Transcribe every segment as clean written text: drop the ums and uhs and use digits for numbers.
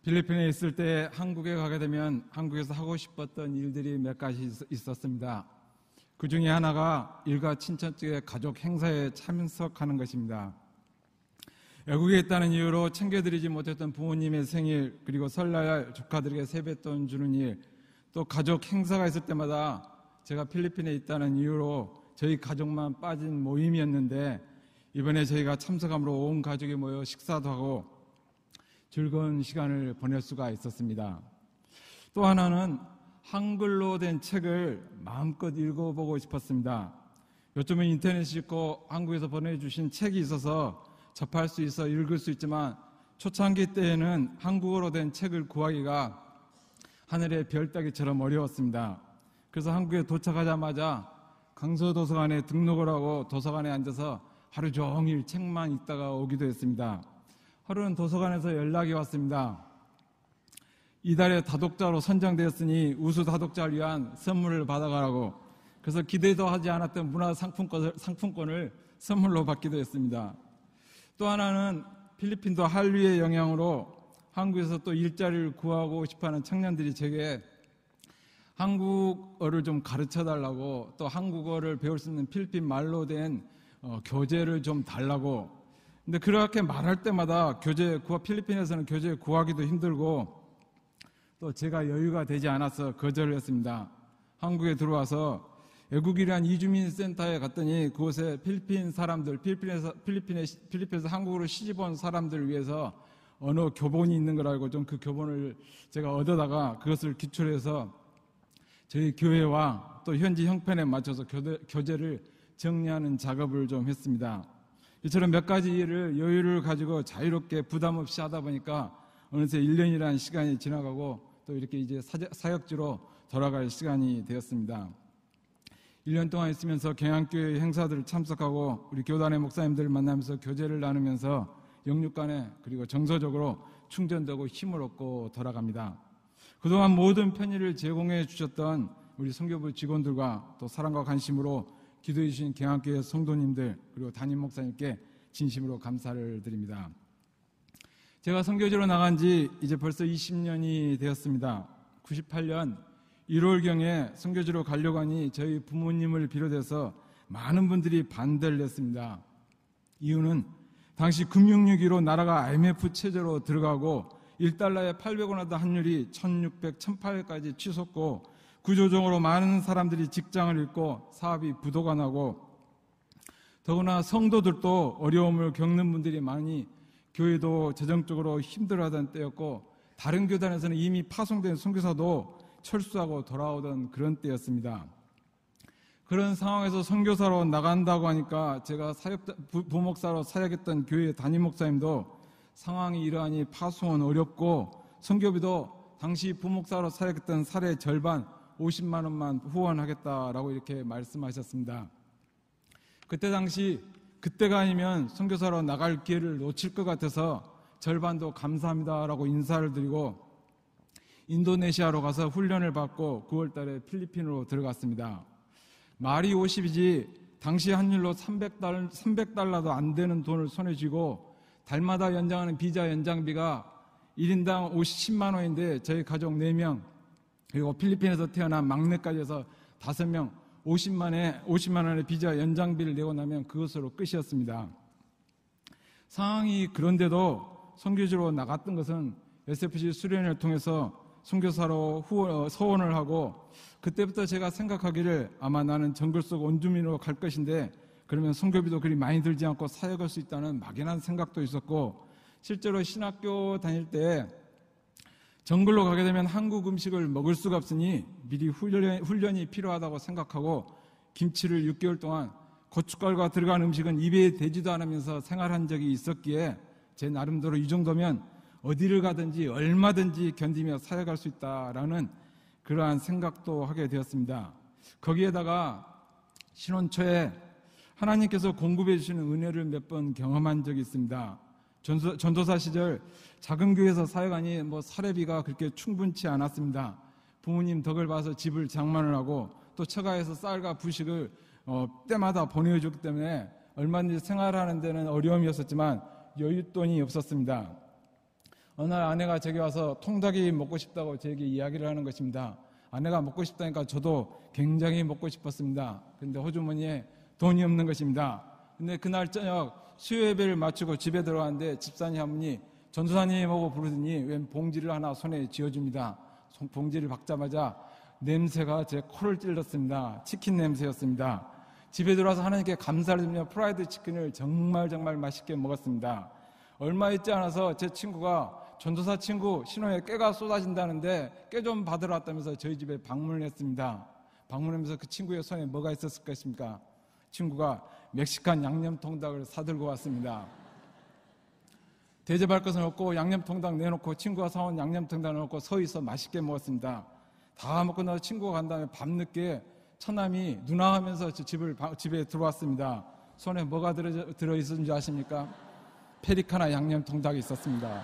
필리핀에 있을 때 한국에 가게 되면 한국에서 하고 싶었던 일들이 몇 가지 있었습니다. 그 중에 하나가 일가 친척의 가족 행사에 참석하는 것입니다. 외국에 있다는 이유로 챙겨드리지 못했던 부모님의 생일, 그리고 설날 조카들에게 세뱃돈 주는 일, 또 가족 행사가 있을 때마다 제가 필리핀에 있다는 이유로 저희 가족만 빠진 모임이었는데, 이번에 저희가 참석함으로 온 가족이 모여 식사도 하고 즐거운 시간을 보낼 수가 있었습니다. 또 하나는 한글로 된 책을 마음껏 읽어보고 싶었습니다. 요즘은 인터넷이 있고 한국에서 보내주신 책이 있어서 접할 수 있어 읽을 수 있지만, 초창기 때에는 한국어로 된 책을 구하기가 하늘의 별 따기처럼 어려웠습니다. 그래서 한국에 도착하자마자 강서도서관에 등록을 하고 도서관에 앉아서 하루 종일 책만 읽다가 오기도 했습니다. 하루는 도서관에서 연락이 왔습니다. 이달의 다독자로 선정되었으니 우수 다독자를 위한 선물을 받아가라고. 그래서 기대도 하지 않았던 문화상품권을 선물로 받기도 했습니다. 또 하나는 필리핀도 한류의 영향으로 한국에서 또 일자리를 구하고 싶어하는 청년들이 제게 한국어를 좀 가르쳐달라고, 또 한국어를 배울 수 있는 필리핀 말로 된 교재를 좀 달라고. 근데 그렇게 말할 때마다 필리핀에서는 교재 구하기도 힘들고, 또 제가 여유가 되지 않아서 거절을 했습니다. 한국에 들어와서 외국인이란 이주민 센터에 갔더니 그곳에 필리핀에서 한국으로 시집온 사람들을 위해서 언어 교본이 있는 걸 알고 좀 그 교본을 제가 얻어다가 그것을 기초로 해서 저희 교회와 또 현지 형편에 맞춰서 교재를 정리하는 작업을 좀 했습니다. 이처럼 몇 가지 일을 여유를 가지고 자유롭게 부담 없이 하다 보니까 어느새 1년이라는 시간이 지나가고 또 이렇게 이제 사역지로 돌아갈 시간이 되었습니다. 1년 동안 있으면서 경양교회 행사들을 참석하고 우리 교단의 목사님들을 만나면서 교제를 나누면서 영육간에 그리고 정서적으로 충전되고 힘을 얻고 돌아갑니다. 그동안 모든 편의를 제공해 주셨던 우리 선교부 직원들과 또 사랑과 관심으로 기도해 주신 경양교회 성도님들 그리고 담임 목사님께 진심으로 감사를 드립니다. 제가 선교지로 나간 지 이제 벌써 20년이 되었습니다. 98년 1월경에 선교지로 가려고 하니 저희 부모님을 비롯해서 많은 분들이 반대를 했습니다. 이유는 당시 금융위기로 나라가 IMF 체제로 들어가고 1달러에 800원 하던 환율이 1600, 1800까지 치솟고 구조적으로 많은 사람들이 직장을 잃고 사업이 부도가 나고, 더구나 성도들도 어려움을 겪는 분들이 많이, 교회도 재정적으로 힘들어하던 때였고 다른 교단에서는 이미 파송된 선교사도 철수하고 돌아오던 그런 때였습니다. 그런 상황에서 선교사로 나간다고 하니까 제가 부목사로 사역했던 교회 담임 목사님도 상황이 이러하니 파송은 어렵고 선교비도 당시 부목사로 사역했던 살의 절반 50만 원만 후원하겠다라고 이렇게 말씀하셨습니다. 그때가 아니면 선교사로 나갈 기회를 놓칠 것 같아서 절반도 감사합니다라고 인사를 드리고 인도네시아로 가서 훈련을 받고 9월 달에 필리핀으로 들어갔습니다. 말이 50이지 당시 환율로 300달러도 안 되는 돈을 손에 쥐고 달마다 연장하는 비자 연장비가 1인당 10만 원인데 저희 가족 4명 그리고 필리핀에서 태어난 막내까지 해서 5명 50만 원의 비자 연장비를 내고 나면 그것으로 끝이었습니다. 상황이 그런데도 선교지로 나갔던 것은 SFC 수련회를 통해서 선교사로 서원을 하고, 그때부터 제가 생각하기를 아마 나는 정글 속 원주민으로 갈 것인데 그러면 선교비도 그리 많이 들지 않고 사역할 수 있다는 막연한 생각도 있었고, 실제로 신학교 다닐 때 정글로 가게 되면 한국 음식을 먹을 수가 없으니 미리 훈련이 필요하다고 생각하고 김치를 6개월 동안 고춧가루가 들어간 음식은 입에 대지도 않으면서 생활한 적이 있었기에 제 나름대로 이 정도면 어디를 가든지 얼마든지 견디며 사역할 수 있다라는 그러한 생각도 하게 되었습니다. 거기에다가 신혼 초에 하나님께서 공급해 주시는 은혜를 몇 번 경험한 적이 있습니다. 전도사 시절 작은 교회에서 사역하니 사례비가 그렇게 충분치 않았습니다. 부모님 덕을 봐서 집을 장만을 하고 또 처가에서 쌀과 부식을 때마다 보내주기 때문에 얼마든지 생활하는 데는 어려움이었었지만 여윳돈이 없었습니다. 어느 날 아내가 제게 와서 통닭이 먹고 싶다고 제게 이야기를 하는 것입니다. 아내가 먹고 싶다니까 저도 굉장히 먹고 싶었습니다. 그런데 호주머니에 돈이 없는 것입니다. 근데 그날 저녁 수요예배를 마치고 집에 들어왔는데 집사님 한 분이 전도사님하고 부르더니 웬 봉지를 하나 손에 쥐어줍니다. 봉지를 박자마자 냄새가 제 코를 찔렀습니다. 치킨 냄새였습니다. 집에 들어와서 하나님께 감사를 드리며 프라이드 치킨을 정말 맛있게 먹었습니다. 얼마 있지 않아서 제 친구가 전도사 친구 신호에 깨가 쏟아진다는데 깨 좀 받으러 왔다면서 저희 집에 방문을 했습니다. 방문하면서 그 친구의 손에 뭐가 있었을 것입니까? 친구가 멕시칸 양념통닭을 사들고 왔습니다. 대접할 것은 없고 양념통닭 내놓고 친구가 사온 양념통닭 내놓고 서 있어 맛있게 먹었습니다. 다 먹고 나서 친구가 간 다음에 밤늦게 처남이 누나 하면서 집에 들어왔습니다. 손에 뭐가 들어있었는지 아십니까? 페리카나 양념통닭이 있었습니다.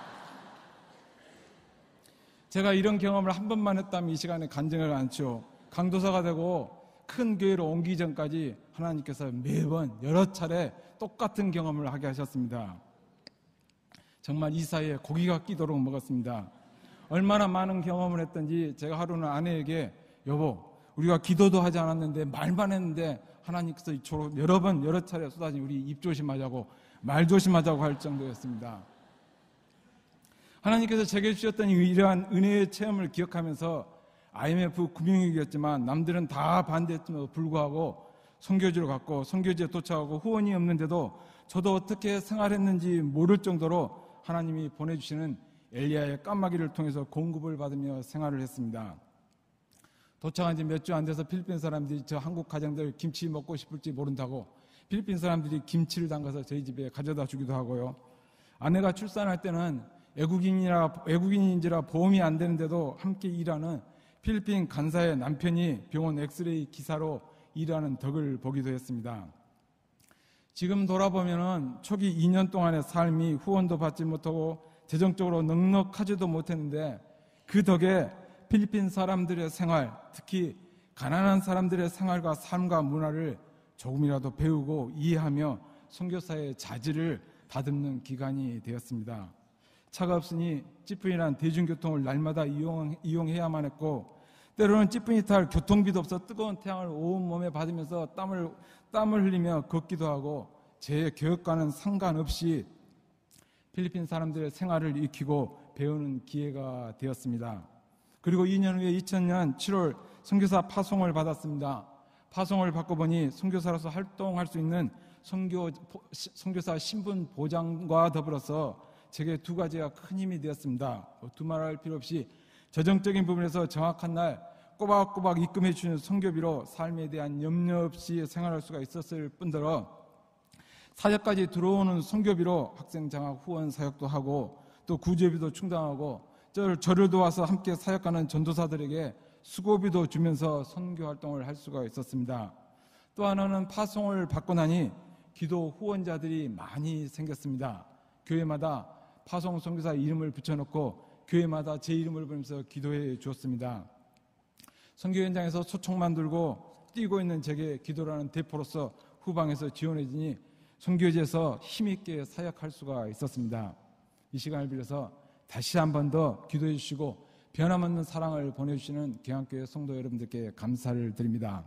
제가 이런 경험을 한 번만 했다면 이 시간에 간증을 않죠. 강도사가 되고 큰 교회로 옮기기 전까지 하나님께서 매번 여러 차례 똑같은 경험을 하게 하셨습니다. 정말 이 사이에 고기가 끼도록 먹었습니다. 얼마나 많은 경험을 했던지 제가 하루는 아내에게 여보 우리가 기도도 하지 않았는데 말만 했는데 하나님께서 여러 차례 쏟아진 우리 입 조심하자고 말 조심하자고 할 정도였습니다. 하나님께서 제게 주셨던 이러한 은혜의 체험을 기억하면서 IMF 금융위기였지만 남들은 다 반대했음에도 불구하고 선교지로 갔고 선교지에 도착하고 후원이 없는데도 저도 어떻게 생활했는지 모를 정도로 하나님이 보내주시는 엘리야의 까마귀를 통해서 공급을 받으며 생활을 했습니다. 도착한 지 몇 주 안 돼서 필리핀 사람들이 저 한국 가정들 김치 먹고 싶을지 모른다고 필리핀 사람들이 김치를 담가서 저희 집에 가져다 주기도 하고요. 아내가 출산할 때는 외국인인지라 보험이 안 되는데도 함께 일하는 필리핀 간사의 남편이 병원 엑스레이 기사로 일하는 덕을 보기도 했습니다. 지금 돌아보면은 초기 2년 동안의 삶이 후원도 받지 못하고 재정적으로 넉넉하지도 못했는데 그 덕에 필리핀 사람들의 생활, 특히 가난한 사람들의 생활과 삶과 문화를 조금이라도 배우고 이해하며 선교사의 자질을 다듬는 기간이 되었습니다. 차가 없으니 찌푸리난 대중교통을 날마다 이용해야만 했고 때로는 찌푸리 탈 교통비도 없어 뜨거운 태양을 온몸에 받으면서 땀을 흘리며 걷기도 하고 제 교육과는 상관없이 필리핀 사람들의 생활을 익히고 배우는 기회가 되었습니다. 그리고 2년 후에 2000년 7월 선교사 파송을 받았습니다. 파송을 받고 보니 선교사로서 활동할 수 있는 선교사 신분 보장과 더불어서 제게 두 가지가 큰 힘이 되었습니다. 두말할 필요 없이 재정적인 부분에서 정확한 날 꼬박꼬박 입금해 주는 선교비로 삶에 대한 염려 없이 생활할 수가 있었을 뿐더러 사역까지 들어오는 선교비로 학생 장학 후원 사역도 하고 또 구제비도 충당하고 저를 도와서 함께 사역하는 전도사들에게 수고비도 주면서 선교 활동을 할 수가 있었습니다. 또 하나는 파송을 받고 나니 기도 후원자들이 많이 생겼습니다. 교회마다 파송 선교사 이름을 붙여놓고 교회마다 제 이름을 부르면서 기도해 주었습니다. 선교 현장에서 소총만 들고 뛰고 있는 제게 기도라는 대포로서 후방에서 지원해 주니 선교지에서 힘있게 사역할 수가 있었습니다. 이 시간을 빌려서 다시 한 번 더 기도해 주시고 변함없는 사랑을 보내주시는 계양교회 성도 여러분들께 감사를 드립니다.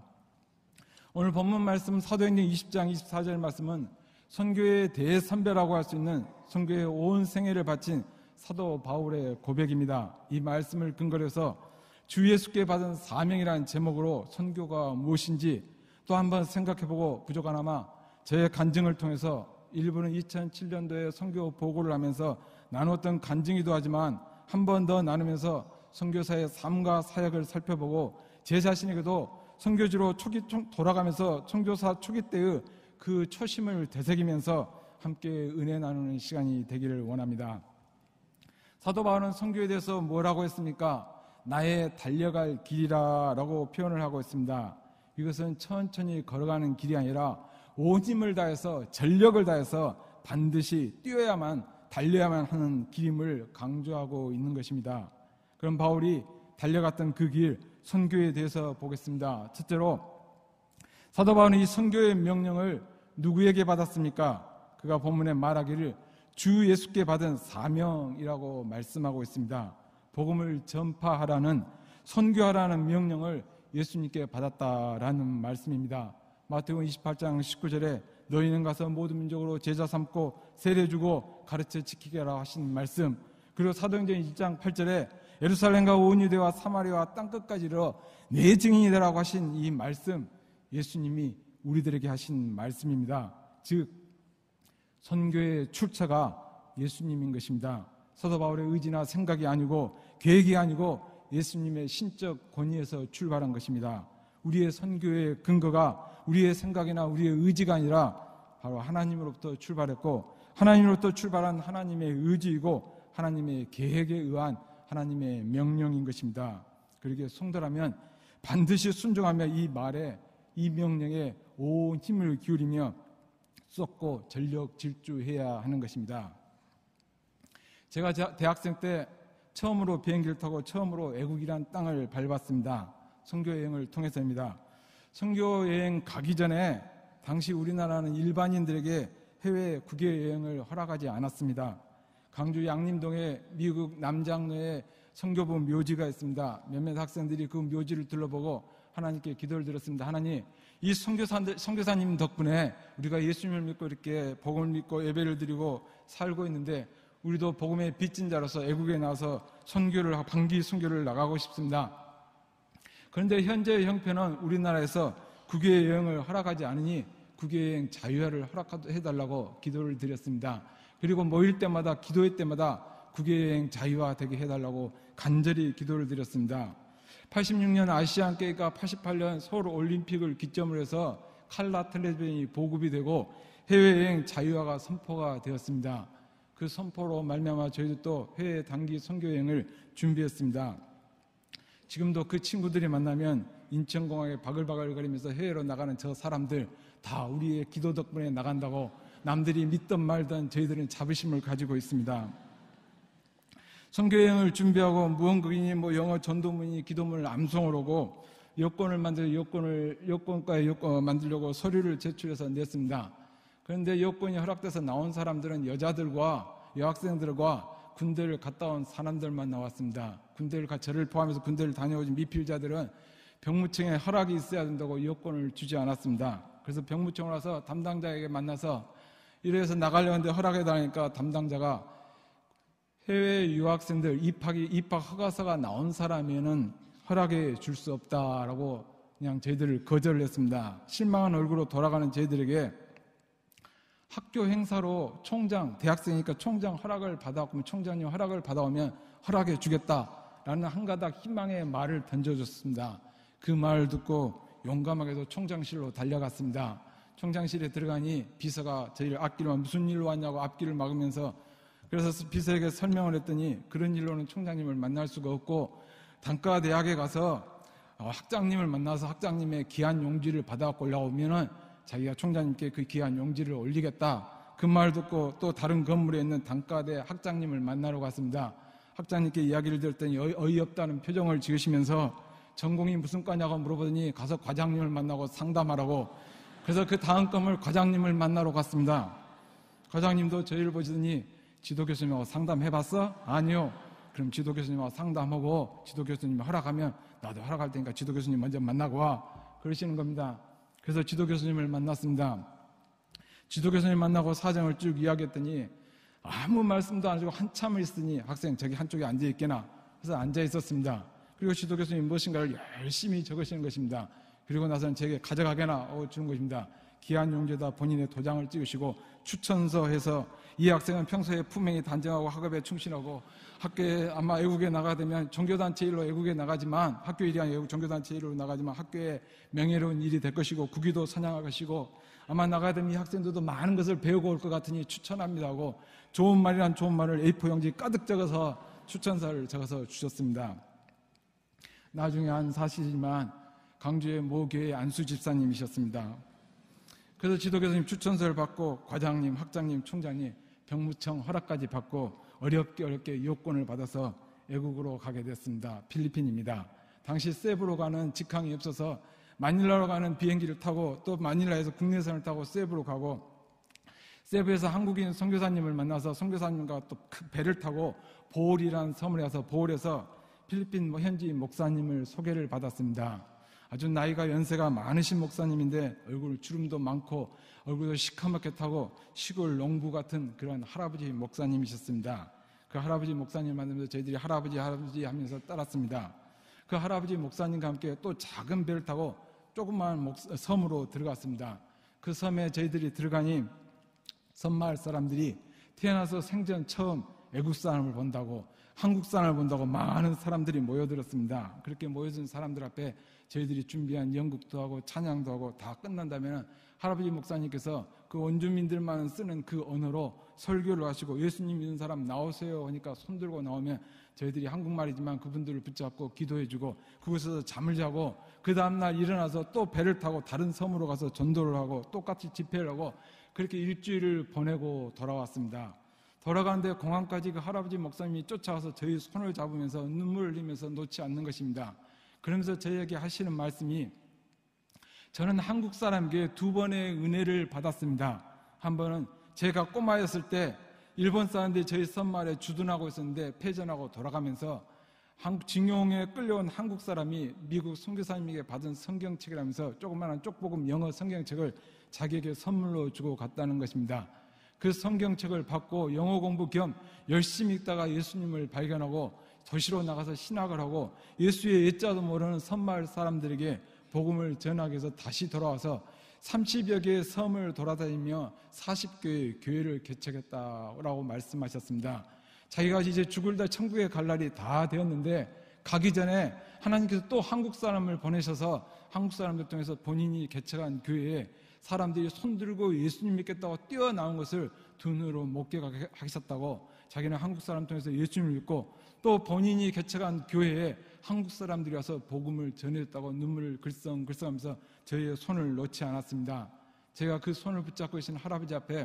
오늘 본문 말씀 사도행전 20장 24절 말씀은 선교의 대선배라고 할 수 있는 선교의 온 생애를 바친 사도 바울의 고백입니다. 이 말씀을 근거로 해서 주 예수께 받은 사명이라는 제목으로 선교가 무엇인지 또 한번 생각해보고 부족하나마 저의 간증을 통해서 일부는 2007년도에 선교 보고를 하면서 나누었던 간증이기도 하지만 한 번 더 나누면서 선교사의 삶과 사역을 살펴보고 제 자신에게도 선교지로 돌아가면서 선교사 초기 때의 그 초심을 되새기면서 함께 은혜 나누는 시간이 되기를 원합니다. 사도 바울은 선교에 대해서 뭐라고 했습니까? 나의 달려갈 길이라 라고 표현을 하고 있습니다. 이것은 천천히 걸어가는 길이 아니라 온 힘을 다해서 전력을 다해서 반드시 뛰어야만 달려야만 하는 길임을 강조하고 있는 것입니다. 그럼 바울이 달려갔던 그 길, 선교에 대해서 보겠습니다. 첫째로 사도 바울은 이 선교의 명령을 누구에게 받았습니까? 그가 본문에 말하기를 주 예수께 받은 사명이라고 말씀하고 있습니다. 복음을 전파하라는, 선교하라는 명령을 예수님께 받았다라는 말씀입니다. 마태복음 28장 19절에 너희는 가서 모든 민족으로 제자 삼고 세례 주고 가르쳐 지키게 하라 하신 말씀, 그리고 사도행전 2장 8절에 예루살렘과 온 유대와 사마리아와 땅끝까지 이르러 내 증인이 되라고 하신 이 말씀, 예수님이 우리들에게 하신 말씀입니다. 즉 선교의 출처가 예수님인 것입니다. 사도 바울의 의지나 생각이 아니고 계획이 아니고 예수님의 신적 권위에서 출발한 것입니다. 우리의 선교의 근거가 우리의 생각이나 우리의 의지가 아니라 바로 하나님으로부터 출발했고, 하나님으로부터 출발한 하나님의 의지이고 하나님의 계획에 의한 하나님의 명령인 것입니다. 그러기에 성도라면 반드시 순종하며 이 말에, 이 명령에 온 힘을 기울이며 쏟고 전력 질주해야 하는 것입니다. 제가 대학생 때 처음으로 비행기를 타고 처음으로 애국이란 땅을 밟았습니다. 선교여행을 통해서입니다. 선교여행 가기 전에 당시 우리나라는 일반인들에게 해외 국외여행을 허락하지 않았습니다. 강주 양림동에 미국 남장로에 선교부 묘지가 있습니다. 몇몇 학생들이 그 묘지를 둘러보고 하나님께 기도를 드렸습니다. 하나님, 이 선교사님 덕분에 우리가 예수님을 믿고 이렇게 복음을 믿고 예배를 드리고 살고 있는데 우리도 복음의 빚진 자로서 애국에 나와서 방기 선교를 나가고 싶습니다. 그런데 현재의 형편은 우리나라에서 국외여행을 허락하지 않으니 국외여행 자유화를 허락해달라고 기도를 드렸습니다. 그리고 모일 때마다, 기도회 때마다 국외여행 자유화 되게 해달라고 간절히 기도를 드렸습니다. 86년 아시안게임과 88년 서울올림픽을 기점으로 해서 칼라 텔레비전이 보급이 되고 해외여행 자유화가 선포가 되었습니다. 그 선포로 말미암아 저희도 또 해외 단기 선교여행을 준비했습니다. 지금도 그 친구들이 만나면 인천공항에 바글바글거리면서 해외로 나가는 저 사람들 다 우리의 기도 덕분에 나간다고 남들이 믿든 말든 저희들은 자부심을 가지고 있습니다. 선교여행을 준비하고 무언극이니 영어 전도문이니 기도문을 암송을 하고 여권을 만들려고 서류를 제출해서 냈습니다. 그런데 여권이 허락돼서 나온 사람들은 여자들과 여학생들과 군대를 갔다 온 사람들만 나왔습니다. 저를 포함해서 군대를 다녀오신 미필자들은 병무청에 허락이 있어야 된다고 여권을 주지 않았습니다. 그래서 병무청을 와서 담당자에게 만나서 이래서 나가려고 하는데 허락해달라니까 담당자가 해외 유학생들 입학 허가서가 나온 사람에는 허락해 줄 수 없다라고 그냥 저희들을 거절을 했습니다. 실망한 얼굴로 돌아가는 저희들에게 학교 행사로 대학생이니까 총장 허락을 받아오면 총장님 허락을 받아오면 허락해 주겠다라는 한 가닥 희망의 말을 던져줬습니다. 그 말을 듣고 용감하게도 총장실로 달려갔습니다. 총장실에 들어가니 비서가 저희를 앞길만 무슨 일로 왔냐고 앞길을 막으면서, 그래서 비서에게 설명을 했더니 그런 일로는 총장님을 만날 수가 없고 단과대학에 가서 학장님을 만나서 학장님의 귀한 용지를 받아갖고 올라오면은 자기가 총장님께 그 귀한 용지를 올리겠다. 그 말 듣고 또 다른 건물에 있는 단과대 학장님을 만나러 갔습니다. 학장님께 이야기를 들었더니 어이없다는 표정을 지으시면서 전공이 무슨 과냐고 물어보더니 가서 과장님을 만나고 상담하라고. 그래서 그 다음 건물 과장님을 만나러 갔습니다. 과장님도 저희를 보시더니 지도교수님하고 상담해봤어? 아니요. 그럼 지도교수님하고 상담하고 지도교수님이 허락하면 나도 허락할 테니까 지도교수님 먼저 만나고 와. 그러시는 겁니다. 그래서 지도교수님을 만났습니다. 지도교수님 만나고 사정을 쭉 이야기했더니 아무 말씀도 안 해주고 한참을 있으니 학생 저기 한쪽에 앉아있게나. 그래서 앉아 있었습니다. 그리고 지도교수님이 무엇인가를 열심히 적으시는 것입니다. 그리고 나서는 제게 가져가게나 주는 것입니다. 귀한 용지에다 본인의 도장을 찍으시고 추천서 해서 이 학생은 평소에 품행이 단정하고 학업에 충실하고 학교에 아마 애국에 나가야 되면 종교단체 일로 애국에 나가지만 학교 일이 아니고 종교단체 일로 나가지만 학교에 명예로운 일이 될 것이고 국위도 선양할 것이고 아마 나가야 되면 이 학생들도 많은 것을 배우고 올 것 같으니 추천합니다 하고 좋은 말이란 좋은 말을 A4 용지 가득 적어서 추천서를 적어서 주셨습니다. 나중에 한 사실이지만 강주의 모 교회 안수 집사님이셨습니다. 그래서 지도교수님 추천서를 받고 과장님, 학장님, 총장님 병무청 허락까지 받고 어렵게 요건을 받아서 애국으로 가게 됐습니다. 필리핀입니다. 당시 세부로 가는 직항이 없어서 마닐라로 가는 비행기를 타고 또 마닐라에서 국내선을 타고 세부로 가고 세부에서 한국인 선교사님을 만나서 선교사님과 또 배를 타고 보홀이라는 섬을 가서 보홀에서 필리핀 현지 목사님을 소개를 받았습니다. 아주 나이가 연세가 많으신 목사님인데 얼굴 주름도 많고 얼굴도 시커멓게 타고 시골 농부 같은 그런 할아버지 목사님이셨습니다. 그 할아버지 목사님 만나면서 저희들이 할아버지 하면서 따랐습니다. 그 할아버지 목사님과 함께 또 작은 배를 타고 조그마한 섬으로 들어갔습니다. 그 섬에 저희들이 들어가니 섬마을 사람들이 태어나서 생전 처음 애국 사람을 본다고, 한국 사람을 본다고 많은 사람들이 모여들었습니다. 그렇게 모여든 사람들 앞에 저희들이 준비한 연극도 하고 찬양도 하고 다 끝난다면 할아버지 목사님께서 그 원주민들만 쓰는 그 언어로 설교를 하시고 예수님 믿는 사람 나오세요 하니까 손들고 나오면 저희들이 한국말이지만 그분들을 붙잡고 기도해주고 그곳에서 잠을 자고 그 다음날 일어나서 또 배를 타고 다른 섬으로 가서 전도를 하고 똑같이 집회를 하고 그렇게 일주일을 보내고 돌아왔습니다. 돌아가는데 공항까지 그 할아버지 목사님이 쫓아와서 저희 손을 잡으면서 눈물을 흘리면서 놓지 않는 것입니다. 그러면서 저희에게 하시는 말씀이, 저는 한국 사람에게 두 번의 은혜를 받았습니다. 한 번은 제가 꼬마였을 때 일본 사람들이 저희 섬마을에 주둔하고 있었는데 패전하고 돌아가면서 징용에 끌려온 한국 사람이 미국 선교사님에게 받은 성경책이라면서 조그마한 쪽복음 영어 성경책을 자기에게 선물로 주고 갔다는 것입니다. 그 성경책을 받고 영어 공부 겸 열심히 읽다가 예수님을 발견하고 도시로 나가서 신학을 하고 예수의 예자도 모르는 섬마을 사람들에게 복음을 전하기 위해서 다시 돌아와서 30여 개의 섬을 돌아다니며 40개의 교회를 개척했다고 말씀하셨습니다. 자기가 이제 죽을 날 천국에 갈 날이 다 되었는데 가기 전에 하나님께서 또 한국 사람을 보내셔서 한국 사람들 통해서 본인이 개척한 교회에 사람들이 손들고 예수님 믿겠다고 뛰어나온 것을 두 눈으로 목격하셨다고, 자기는 한국 사람 통해서 예수님을 믿고 또 본인이 개척한 교회에 한국 사람들이 와서 복음을 전해줬다고 눈물을 글썽글썽하면서 저희의 손을 놓지 않았습니다. 제가 그 손을 붙잡고 계신 할아버지 앞에,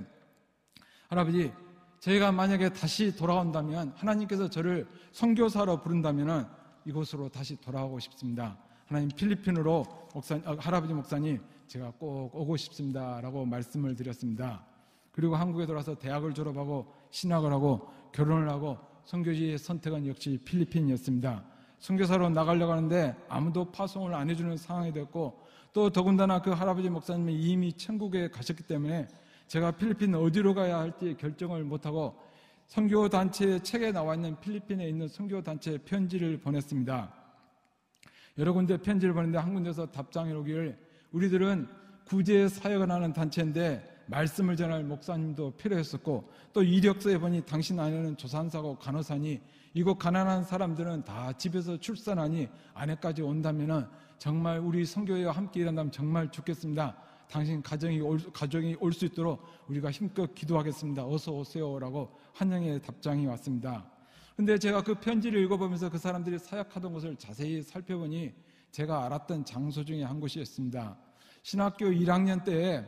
할아버지, 저희가 만약에 다시 돌아온다면, 하나님께서 저를 선교사로 부른다면 이곳으로 다시 돌아오고 싶습니다. 하나님, 필리핀으로 할아버지 목사님, 제가 꼭 오고 싶습니다 라고 말씀을 드렸습니다. 그리고 한국에 돌아와서 대학을 졸업하고 신학을 하고 결혼을 하고 선교지의 선택은 역시 필리핀이었습니다. 선교사로 나가려고 하는데 아무도 파송을 안 해주는 상황이 됐고, 또 더군다나 그 할아버지 목사님이 이미 천국에 가셨기 때문에 제가 필리핀 어디로 가야 할지 결정을 못하고 선교단체의 책에 나와 있는 필리핀에 있는 선교단체에 편지를 보냈습니다. 여러 군데 편지를 보냈는데 한 군데서 답장이 오기를, 우리들은 구제 사역을 하는 단체인데 말씀을 전할 목사님도 필요했었고, 또 이력서에 보니 당신 아내는 조산사고 간호사니 이곳 가난한 사람들은 다 집에서 출산하니 아내까지 온다면 정말 우리 선교회와 함께 일한다면 정말 좋겠습니다. 당신 가정이 올 수 있도록 우리가 힘껏 기도하겠습니다. 어서 오세요 라고 환영의 답장이 왔습니다. 근데 제가 그 편지를 읽어보면서 그 사람들이 사역하던 것을 자세히 살펴보니 제가 알았던 장소 중에 한 곳이었습니다. 신학교 1학년 때에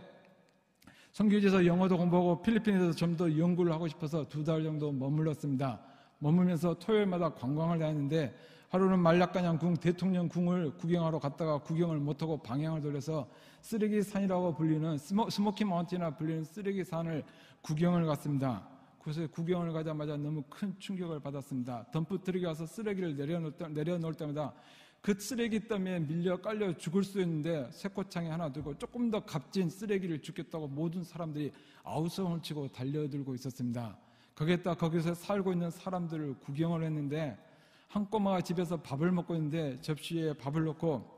선교지에서 영어도 공부하고 필리핀에서 좀 더 연구를 하고 싶어서 2달 정도 머물렀습니다. 머물면서 토요일마다 관광을 다녔는데 하루는 말라카냥 궁, 대통령 궁을 구경하러 갔다가 구경을 못하고 방향을 돌려서 쓰레기 산이라고 불리는 스모키 마운틴이라 불리는 쓰레기 산을 구경을 갔습니다. 그래서 구경을 가자마자 너무 큰 충격을 받았습니다. 덤프 트럭에 와서 쓰레기를 내려놓을 때마다 그 쓰레기 때문에 밀려 깔려 죽을 수 있는데 쇠꼬창에 하나 들고 조금 더 값진 쓰레기를 줍겠다고 모든 사람들이 아우성을 치고 달려들고 있었습니다. 거기서 살고 있는 사람들을 구경을 했는데 한 꼬마가 집에서 밥을 먹고 있는데 접시에 밥을 넣고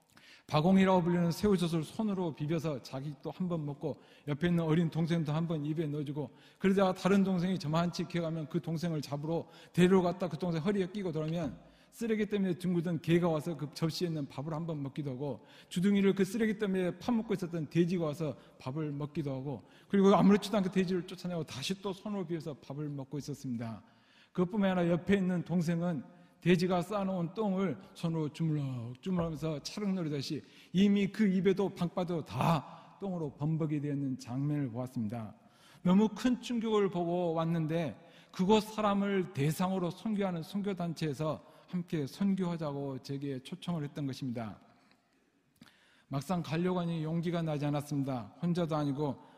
바공이라고 불리는 새우젓을 손으로 비벼서 자기 또 한 번 먹고 옆에 있는 어린 동생도 한 번 입에 넣어주고, 그러다가 다른 동생이 저만치 기어가면 그 동생을 잡으러 데려갔다 그 동생 허리에 끼고 돌아오면 쓰레기 때문에 둥글던 개가 와서 그 접시에 있는 밥을 한 번 먹기도 하고, 주둥이를 그 쓰레기 때문에 파먹고 있었던 돼지가 와서 밥을 먹기도 하고, 그리고 아무렇지도 않게 돼지를 쫓아내고 다시 또 손으로 비벼서 밥을 먹고 있었습니다. 그것뿐만 아니라 옆에 있는 동생은 돼지가 쌓아놓은 똥을 손으로 주물럭주물하면서 차륵 노리듯이 이미 그 입에도 방바도 다 똥으로 범벅이 되어 있는 장면을 보았습니다. 너무 큰 충격을 보고 왔는데 그곳 사람을 대상으로 선교하는 선교단체에서 함께 선교하자고 제게 초청을 했던 것입니다. 막상 가려고 하니 용기가 나지 않았습니다. 혼자도 아니고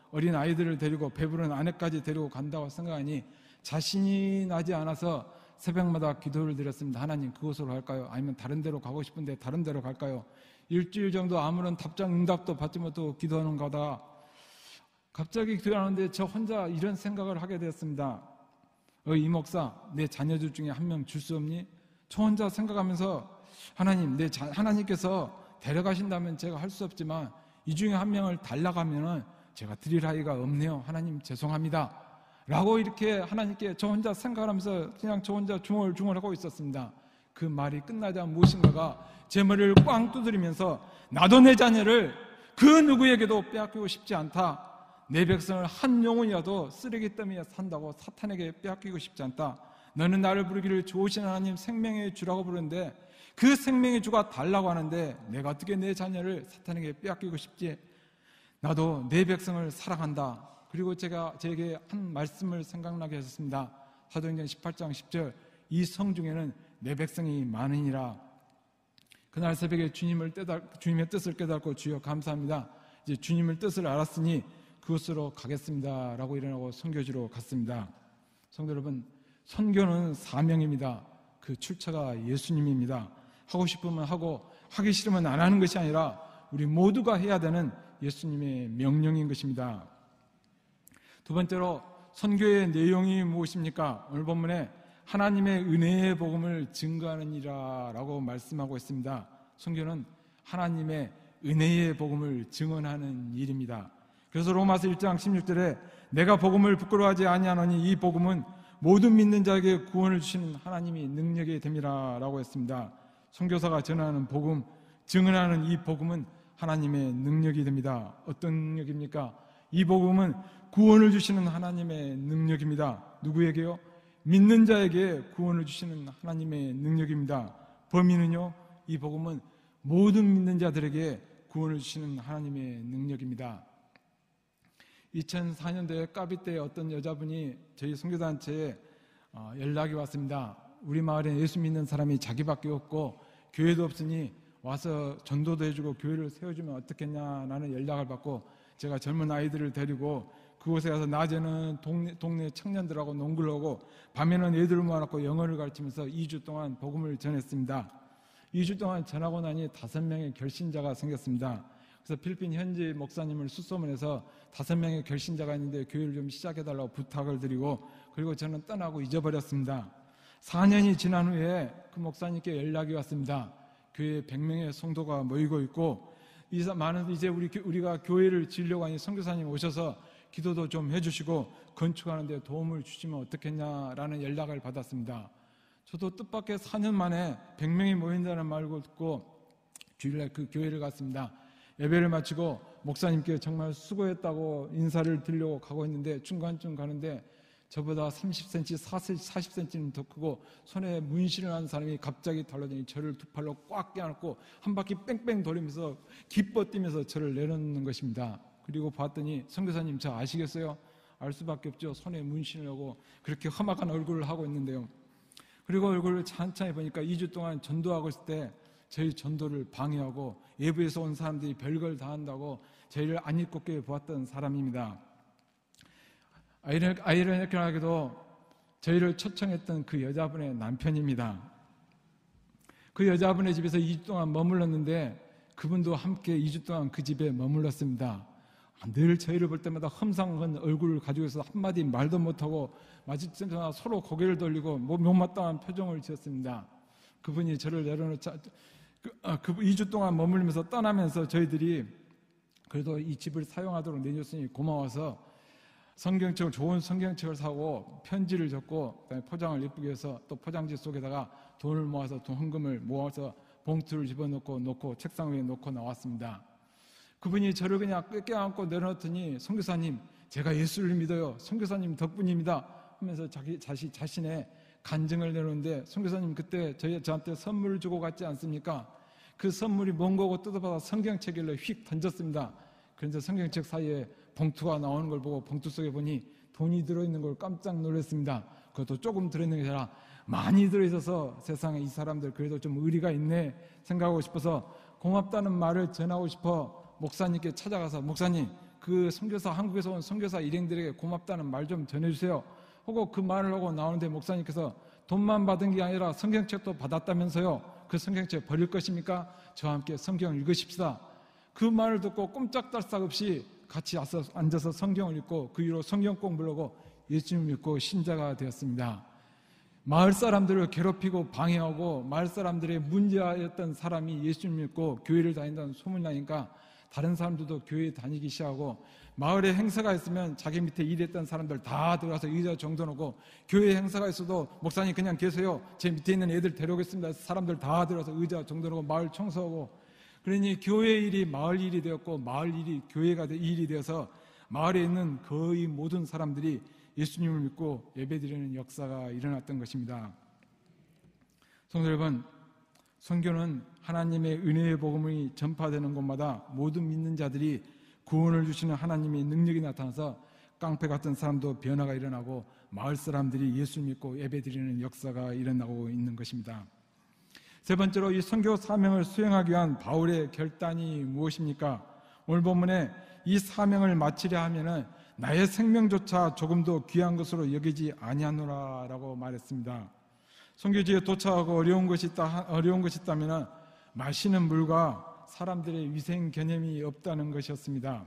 어린 아이들을 데리고 배부른 아내까지 데리고 간다고 생각하니 자신이 나지 않아서 새벽마다 기도를 드렸습니다. 하나님, 그곳으로 갈까요? 아니면 다른 데로 가고 싶은데 다른 데로 갈까요? 일주일 정도 아무런 답장 응답도 받지 못하고 기도하는 거다. 갑자기 기도하는데 저 혼자 이런 생각을 하게 되었습니다. 이 목사, 내 자녀들 중에 한 명 줄 수 없니? 저 혼자 생각하면서 하나님, 하나님께서 데려가신다면 제가 할 수 없지만 이 중에 한 명을 달라가면은 제가 드릴 아이가 없네요. 하나님, 죄송합니다. 라고 이렇게 하나님께 저 혼자 생각하면서 그냥 저 혼자 중얼중얼하고 있었습니다. 그 말이 끝나자 무엇인가가 제 머리를 꽝 두드리면서 나도 내 자녀를 그 누구에게도 빼앗기고 싶지 않다. 내 백성을 한 영혼이라도 쓰레기 더미에 산다고 사탄에게 빼앗기고 싶지 않다. 너는 나를 부르기를 좋으신 하나님 생명의 주라고 부르는데 그 생명의 주가 달라고 하는데 내가 어떻게 내 자녀를 사탄에게 빼앗기고 싶지? 나도 내 백성을 사랑한다. 그리고 제게 한 말씀을 생각나게 하셨습니다. 사도행전 18장 10절, 이 성 중에는 내 백성이 많으니라. 그날 새벽에 주님의 뜻을 깨닫고 주여 감사합니다. 이제 주님의 뜻을 알았으니 그곳으로 가겠습니다. 라고 일어나고 선교지로 갔습니다. 성도 여러분, 선교는 사명입니다. 그 출처가 예수님입니다. 하고 싶으면 하고 하기 싫으면 안 하는 것이 아니라 우리 모두가 해야 되는 예수님의 명령인 것입니다. 두 번째로 선교의 내용이 무엇입니까? 오늘 본문에 하나님의 은혜의 복음을 증거하는 이라라고 말씀하고 있습니다. 선교는 하나님의 은혜의 복음을 증언하는 일입니다. 그래서 로마서 1장 16절에 내가 복음을 부끄러워하지 아니하노니 이 복음은 모든 믿는 자에게 구원을 주시는 하나님이 능력이 됨이라 라고 했습니다. 선교사가 전하는 복음, 증언하는 이 복음은 하나님의 능력이 됩니다. 어떤 능력입니까? 이 복음은 구원을 주시는 하나님의 능력입니다. 누구에게요? 믿는 자에게 구원을 주시는 하나님의 능력입니다. 범위는요? 이 복음은 모든 믿는 자들에게 구원을 주시는 하나님의 능력입니다. 2004년도에 까비 때 어떤 여자분이 저희 선교단체에 연락이 왔습니다. 우리 마을에 예수 믿는 사람이 자기밖에 없고 교회도 없으니 와서 전도도 해주고 교회를 세워주면 어떻겠냐라는 연락을 받고 제가 젊은 아이들을 데리고 그곳에 가서 낮에는 동네 청년들하고 농구를 하고 밤에는 애들을 모아놓고 영어를 가르치면서 2주 동안 복음을 전했습니다. 2주 동안 전하고 나니 5명의 결신자가 생겼습니다. 그래서 필리핀 현지 목사님을 수소문해서 5명의 결신자가 있는데 교회를 좀 시작해달라고 부탁을 드리고 그리고 저는 떠나고 잊어버렸습니다. 4년이 지난 후에 그 목사님께 연락이 왔습니다. 교회에 100명의 성도가 모이고 있고 이제 우리가 교회를 지으려고 하니 선교사님 오셔서 기도도 좀 해주시고 건축하는데 도움을 주시면 어떻겠냐라는 연락을 받았습니다. 저도 뜻밖의 4년 만에 100명이 모인다는 말을 듣고 주일날 그 교회를 갔습니다. 예배를 마치고 목사님께 정말 수고했다고 인사를 드리려고 가고 있는데 중간쯤 가는데 저보다 30cm, 40cm는 더 크고 손에 문신을 한 사람이 갑자기 달려드니 저를 두 팔로 꽉 껴안고 한 바퀴 뺑뺑 돌리면서 기뻐 뛰면서 저를 내놓는 것입니다. 그리고 봤더니 선교사님 저 아시겠어요? 알 수밖에 없죠. 손에 문신을 하고 그렇게 험악한 얼굴을 하고 있는데요. 그리고 얼굴을 찬찬히 보니까 2주 동안 전도하고 있을 때 저희 전도를 방해하고 외부에서 온 사람들이 별걸 다 한다고 저희를 안 입곱게 보았던 사람입니다. 아이러니하게도 저희를 초청했던 그 여자분의 남편입니다. 그 여자분의 집에서 2주 동안 머물렀는데 그분도 함께 2주 동안 그 집에 머물렀습니다. 늘 저희를 볼 때마다 험상한 얼굴을 가지고 있어서 한마디 말도 못하고 마주치면서 서로 고개를 돌리고 못마땅한 표정을 지었습니다. 그분이 저를 내려놓자 2주 동안 머물면서 떠나면서 저희들이 그래도 이 집을 사용하도록 내줬으니 고마워서 좋은 성경책을 사고 편지를 적고 포장을 예쁘게 해서 또 포장지 속에다가 돈을 모아서 헌금을 모아서 봉투를 집어넣고 책상 위에 놓고 나왔습니다. 그분이 저를 그냥 껴안고 내려놓더니 선교사님 제가 예수를 믿어요. 선교사님 덕분입니다 하면서 자신의 간증을 내놓는데 선교사님 그때 저한테 선물을 주고 갔지 않습니까? 그 선물이 뭔 거고 뜯어봐서 성경책을 휙 던졌습니다. 그런데 성경책 사이에 봉투가 나오는 걸 보고 봉투 속에 보니 돈이 들어있는 걸 깜짝 놀랐습니다. 그것도 조금 들어있는 게 아니라 많이 들어있어서 세상에 이 사람들 그래도 좀 의리가 있네 생각하고 싶어서 고맙다는 말을 전하고 싶어 목사님께 찾아가서 목사님 그 선교사, 한국에서 온 선교사 일행들에게 고맙다는 말 좀 전해주세요. 하고 그 말을 하고 나오는데 목사님께서 돈만 받은 게 아니라 성경책도 받았다면서요. 그 성경책 버릴 것입니까? 저와 함께 성경을 읽으십시다. 그 말을 듣고 꼼짝달싹 없이 같이 앉아서 성경을 읽고 그 이후로 성경 공부를 하고 예수님을 믿고 신자가 되었습니다. 마을 사람들을 괴롭히고 방해하고 마을 사람들의 문제였던 사람이 예수님을 믿고 교회를 다닌다는 소문이 나니까 다른 사람들도 교회에 다니기 시작하고, 마을에 행사가 있으면 자기 밑에 일했던 사람들 다 들어가서 의자 정돈하고, 교회 행사가 있어도 목사님 그냥 계세요, 제 밑에 있는 애들 데려오겠습니다. 사람들 다 들어가서 의자 정돈하고 마을 청소하고, 그러니 교회 일이 마을 일이 되었고 마을 일이 교회가 일이 되어서 마을에 있는 거의 모든 사람들이 예수님을 믿고 예배드리는 역사가 일어났던 것입니다. 성도 여러분, 선교는 하나님의 은혜의 복음이 전파되는 곳마다 모든 믿는 자들이 구원을 주시는 하나님의 능력이 나타나서 깡패 같은 사람도 변화가 일어나고 마을 사람들이 예수를 믿고 예배드리는 역사가 일어나고 있는 것입니다. 세 번째로 이 선교 사명을 수행하기 위한 바울의 결단이 무엇입니까? 오늘 본문에 이 사명을 마치려 하면은 나의 생명조차 조금도 귀한 것으로 여기지 아니하노라라고 말했습니다. 선교지에 도착하고 어려운 것이 있다면 마시는 물과 사람들의 위생 개념이 없다는 것이었습니다.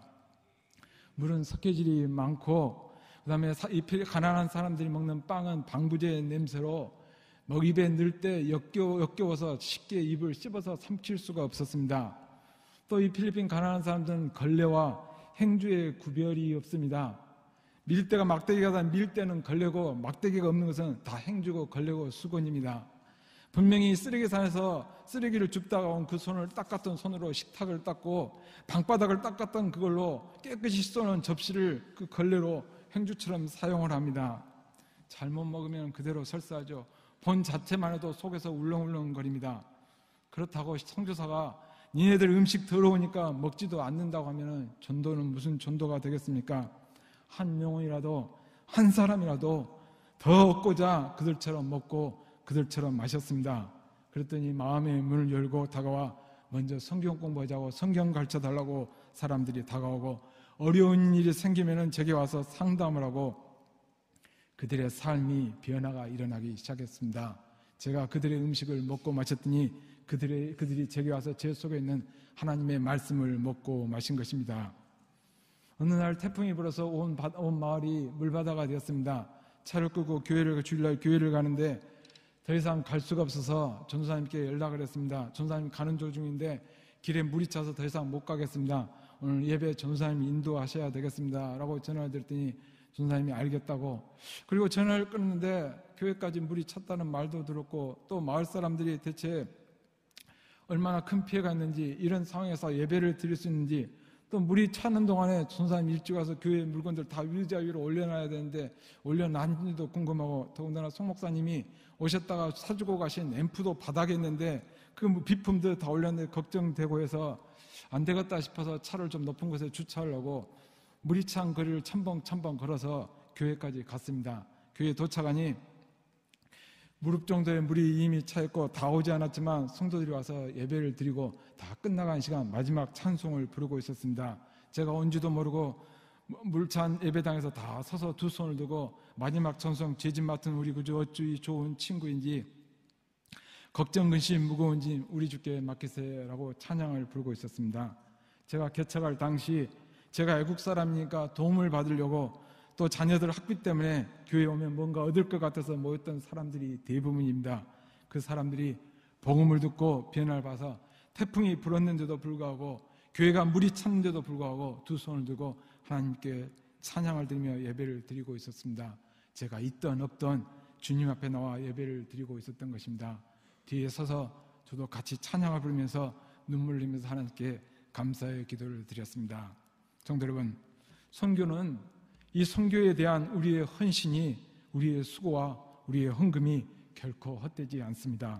물은 석회질이 많고, 그 다음에 가난한 사람들이 먹는 빵은 방부제 냄새로 입에 넣을 때 역겨워서 쉽게 입을 씹어서 삼킬 수가 없었습니다. 또 이 필리핀 가난한 사람들은 걸레와 행주의 구별이 없습니다. 밀대가 막대기가 다 밀대는 걸레고 막대기가 없는 것은 다 행주고 걸레고 수건입니다. 분명히 쓰레기산에서 쓰레기를 줍다가 온 그 손을 닦았던 손으로 식탁을 닦고 방바닥을 닦았던 그걸로 깨끗이 씻어놓은 접시를 그 걸레로 행주처럼 사용을 합니다. 잘못 먹으면 그대로 설사하죠. 본 자체만 해도 속에서 울렁울렁거립니다. 그렇다고 선교사가 니네들 음식 더러우니까 먹지도 않는다고 하면 전도는 무슨 전도가 되겠습니까? 한 영혼이라도, 한 사람이라도 더 얻고자 그들처럼 먹고 그들처럼 마셨습니다. 그랬더니 마음의 문을 열고 다가와 먼저 성경 공부하자고 성경 가르쳐달라고 사람들이 다가오고, 어려운 일이 생기면 제게 와서 상담을 하고 그들의 삶이 변화가 일어나기 시작했습니다. 제가 그들의 음식을 먹고 마셨더니 그들이 제게 와서 제 속에 있는 하나님의 말씀을 먹고 마신 것입니다. 어느 날 태풍이 불어서 온 마을이 물바다가 되었습니다. 차를 끄고 주일날 교회를 가는데 더 이상 갈 수가 없어서 전도사님께 연락을 했습니다. 전도사님 가는 도중인데 길에 물이 차서 더 이상 못 가겠습니다. 오늘 예배 전도사님이 인도하셔야 되겠습니다 라고 전화를 드렸더니 전도사님이 알겠다고. 그리고 전화를 끊는데 교회까지 물이 찼다는 말도 들었고, 또 마을 사람들이 대체 얼마나 큰 피해가 있는지, 이런 상황에서 예배를 드릴 수 있는지, 또 물이 차는 동안에 전도사님 일찍 와서 교회 물건들 다 의자 위로 올려놔야 되는데 올려놨는지도 궁금하고, 더군다나 송 목사님이 오셨다가 사주고 가신 앰프도 바닥에 있는데 그 비품들 다 올렸는데 걱정되고 해서 안 되겠다 싶어서 차를 좀 높은 곳에 주차를 하고 물이 찬 거리를 첨벙첨벙 걸어서 교회까지 갔습니다. 교회에 도착하니 무릎 정도의 물이 이미 차 있고 다 오지 않았지만 성도들이 와서 예배를 드리고 다 끝나간 시간 마지막 찬송을 부르고 있었습니다. 제가 온지도 모르고 물찬 예배당에서 다 서서 두 손을 두고 마지막 찬송, 죄짐 맡은 우리 구주 어찌 좋은 친구인지, 걱정 근심 무거운지 우리 주께 맡기세요라고 찬양을 부르고 있었습니다. 제가 개척할 당시 제가 애국 사람이니까 도움을 받으려고, 또 자녀들 학비 때문에 교회에 오면 뭔가 얻을 것 같아서 모였던 사람들이 대부분입니다. 그 사람들이 복음을 듣고 변화를 봐서 태풍이 불었는데도 불구하고, 교회가 물이 찼는데도 불구하고 두 손을 들고 하나님께 찬양을 드리며 예배를 드리고 있었습니다. 제가 있던 없던 주님 앞에 나와 예배를 드리고 있었던 것입니다. 뒤에 서서 저도 같이 찬양을 부르면서 눈물 흘리면서 하나님께 감사의 기도를 드렸습니다. 성도 여러분, 선교는 이 선교에 대한 우리의 헌신이, 우리의 수고와 우리의 헌금이 결코 헛되지 않습니다.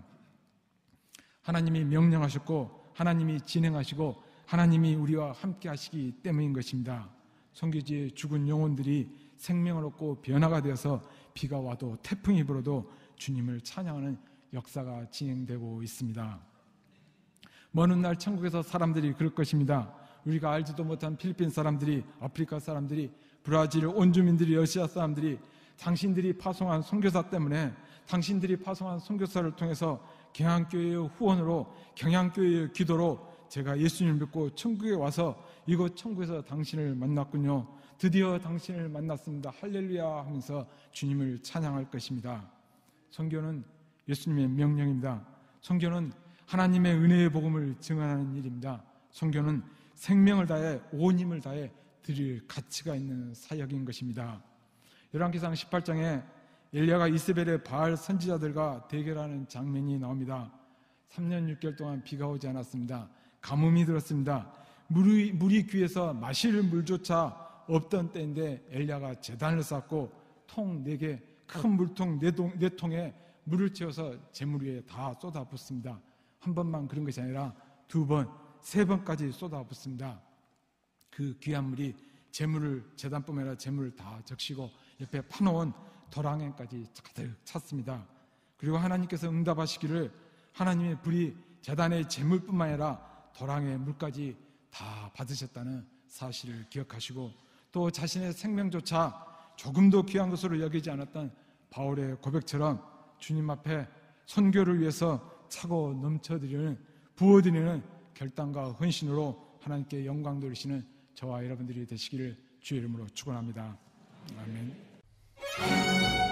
하나님이 명령하셨고 하나님이 진행하시고 하나님이 우리와 함께 하시기 때문인 것입니다. 선교지에 죽은 영혼들이 생명을 얻고 변화가 되어서 비가 와도 태풍이 불어도 주님을 찬양하는 역사가 진행되고 있습니다. 먼 훗날 천국에서 사람들이 그럴 것입니다. 우리가 알지도 못한 필리핀 사람들이, 아프리카 사람들이, 브라질 온주민들이, 러시아 사람들이 당신들이 파송한 선교사 때문에, 당신들이 파송한 선교사를 통해서 경양교회의 후원으로, 경양교회의 기도로 제가 예수님을 믿고 천국에 와서 이곳 천국에서 당신을 만났군요. 드디어 당신을 만났습니다. 할렐루야 하면서 주님을 찬양할 것입니다. 선교는 예수님의 명령입니다. 선교는 하나님의 은혜의 복음을 증언하는 일입니다. 선교는 생명을 다해 온 힘을 다해 드릴 가치가 있는 사역인 것입니다. 열왕기상 18장에 엘리야가 이세벨의 바알 선지자들과 대결하는 장면이 나옵니다. 3년 6개월 동안 비가 오지 않았습니다. 가뭄이 들었습니다. 물이 귀에서 마실 물조차 없던 때인데 엘리야가 제단을 쌓고 통 4개, 큰 물통 4통에 물을 채워서 제물 위에 다 쏟아붓습니다. 한 번만 그런 것이 아니라 2번, 3번까지 쏟아붓습니다. 그 귀한 물이 제물을, 제단뿐만 아니라 제물을 다 적시고 옆에 파놓은 덜앙에까지 가득 찼습니다. 그리고 하나님께서 응답하시기를 하나님의 불이 제단의 제물뿐만 아니라 덜앙의 물까지 다 받으셨다는 사실을 기억하시고, 또 자신의 생명조차 조금도 귀한 것으로 여기지 않았던 바울의 고백처럼 주님 앞에 선교를 위해서 차고 넘쳐드리는, 부어드리는 결단과 헌신으로 하나님께 영광 돌리시는 저와 여러분들이 되시기를 주의 이름으로 축원합니다. 아멘.